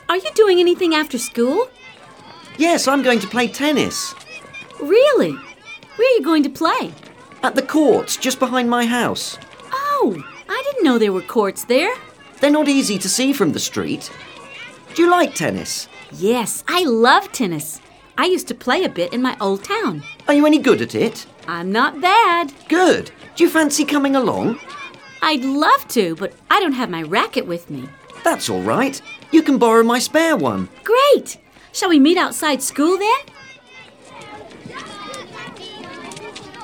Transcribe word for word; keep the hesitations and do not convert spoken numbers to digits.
Are you doing anything after school? Yes, I'm going to play tennis. Really? Where are you going to play? At the courts, just behind my house. Oh, I didn't know there were courts there. They're not easy to see from the street. Do you like tennis? Yes, I love tennis. I used to play a bit in my old town. Are you any good at it? I'm not bad. Good. Do you fancy coming along? I'd love to, but I don't have my racket with me. That's all right. You can borrow my spare one. Great! Shall we meet outside school then?